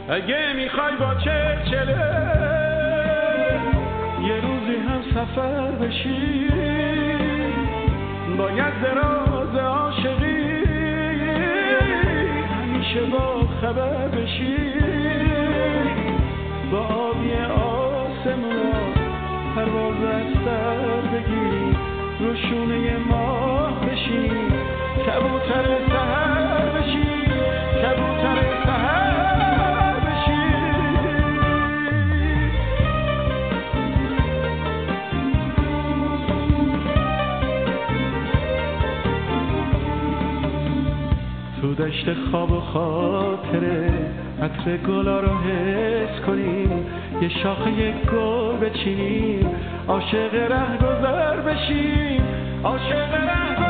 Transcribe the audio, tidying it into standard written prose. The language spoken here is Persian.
اگه میخوای با چلچله یه روزی هم سفر بشی، باید دراز عاشقی همیشه با خبر بشی، با آبی آسمون پرواز از سر بگیری، رو شونه ماه بشی، کبوتر سحر بشی، کبوتر سحر بشی. تو دشت خواب و خاطره عطر گلا رو حس کنیم، یه شاخه گل بچینیم، عاشق ره گذر بشیم، عاشق ره